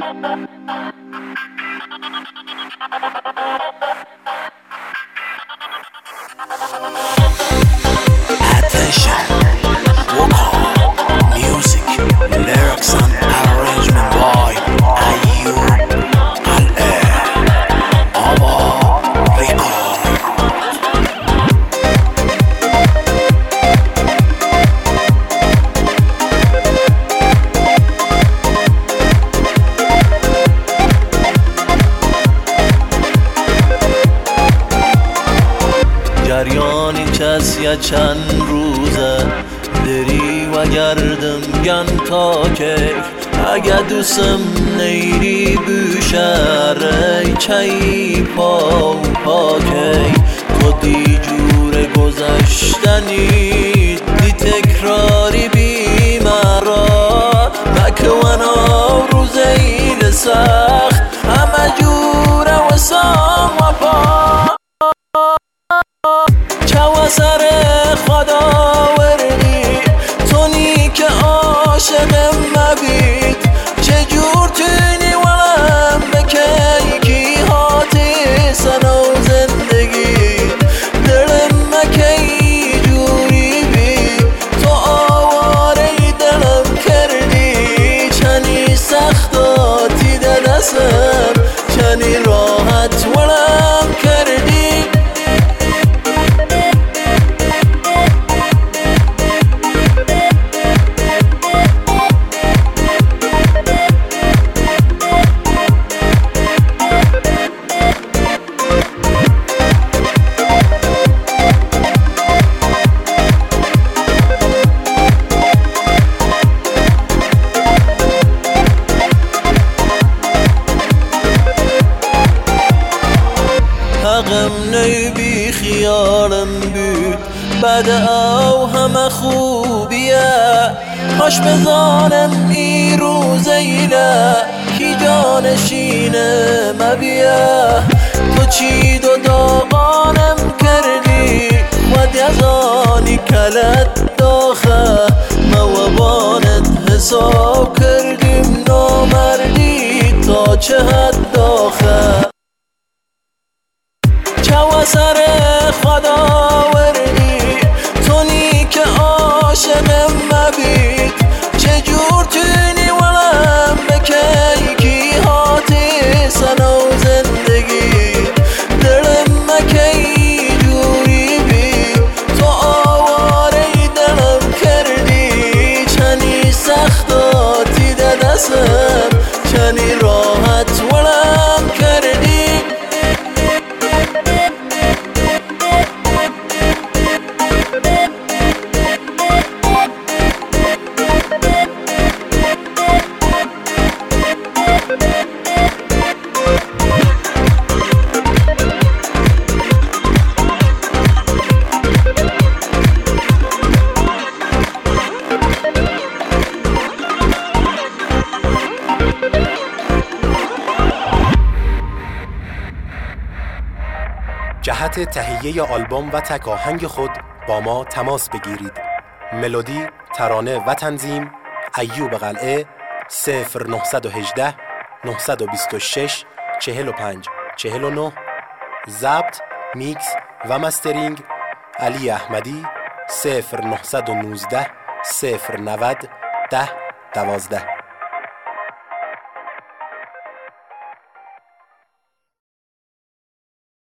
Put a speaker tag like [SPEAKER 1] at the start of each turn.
[SPEAKER 1] Attention, vocal, music, lyrics and arrangement by Ayub Aba Record.
[SPEAKER 2] جریانی کسی چند روزه دری و گردم گن تا که اگه دوستم نیری بوشر ای چی پاکی تو دی جور گذشتنی دی تکراری بی مرا بکوانا روزه این سخت همه جوره و سام و پا چوا سر خدا وردی تونی که عاشقم مبید چجور تونی ولم بکی کی هاتی سنا و زندگی دلم مکی جوری بی تو آواره دلم کردی چنی سختاتی دستم چنی راحت ولم کردی حقم نی بی خیالم بود بعد او همه خوبیه کاش بزانم ای روزیله کی جانشینه مبیه تو چی دو داغانم کردی ودی از آنی کلت داخه موابانت حساب کردیم نامردی تا چه حد داخه چوا سر خدا وردی تونی که عاشقم مبید چجور تونی ولم بکی کی هاتی سنا و زندگی دلم مکی جوری بی تو آواره دلم کردی چنی سختاتی دستم چنی راحت ولم کردی
[SPEAKER 3] جهت تهیه آلبوم و تک آهنگ خود با ما تماس بگیرید. ملودی، ترانه و تنظیم ایوب قلعه 0918 926 45 49. ضبط، میکس و مسترینگ علی احمدی 0919 090 10 12.